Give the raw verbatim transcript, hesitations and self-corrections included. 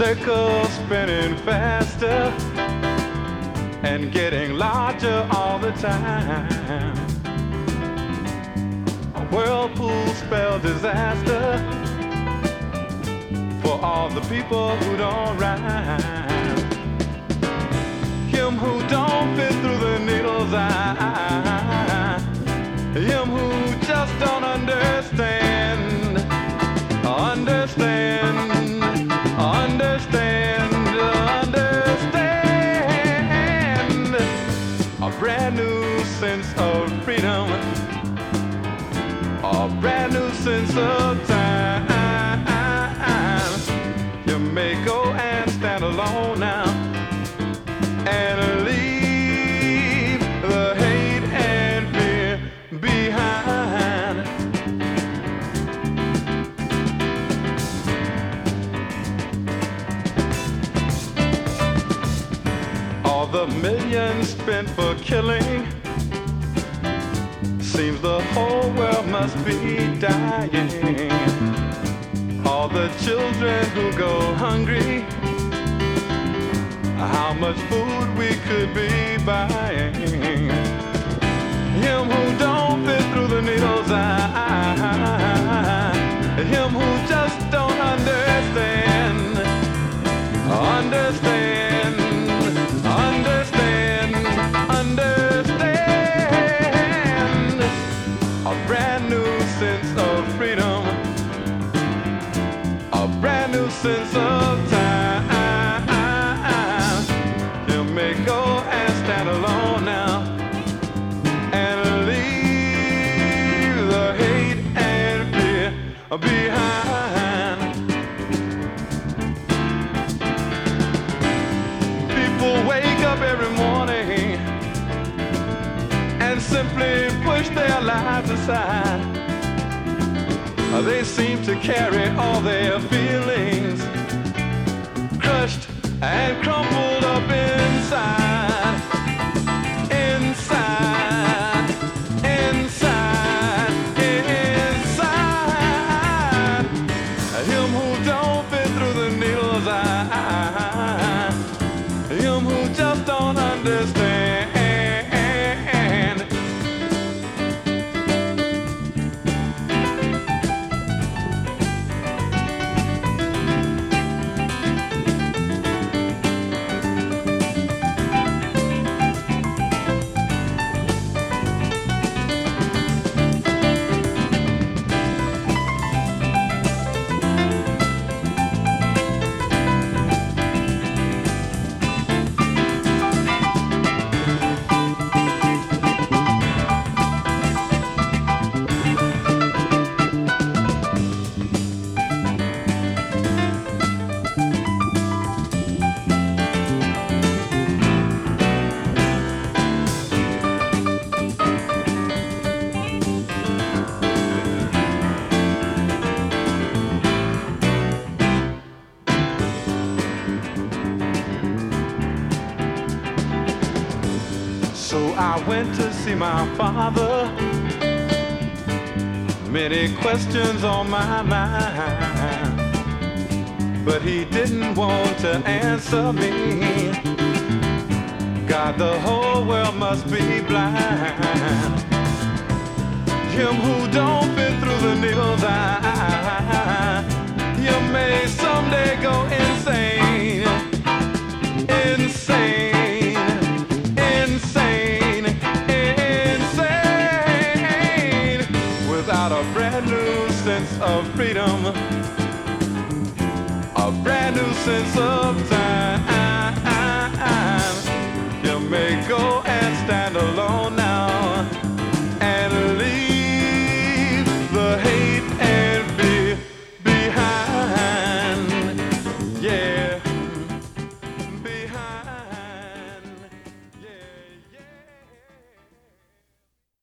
circle spinning faster and getting larger all the time. A whirlpool spell disaster for all the people who don't rhyme. Him who don't fit through the needle's eye. Him who just don't understand. Understand. Understand. Understand. A brand new sense of freedom. A brand new sense of time. You may go and stand alone now and leave the hate and fear behind. All the millions spent for killing, seems the whole world must be dying. All the children who go hungry, how much food we could be buying. Him who don't fit through the needle's eye. Him who just don't understand. Understand. Understand. Understand. A brand new sense of freedom. A brand new sense of time. Go and stand alone now and leave the hate and fear behind. People wake up every morning and simply push their lives aside. They seem to carry all their feelings crushed and crumpled up inside, inside, inside, inside. Him who don't fit through the needle's eye. Him who just don't understand. So I went to see my father. Many questions on my mind, but he didn't want to answer me. God, the whole world must be blind. Him who don't fit through the needle's eye. You may someday go insane. Insane. Without a brand new sense of freedom, a brand new sense of time. You may go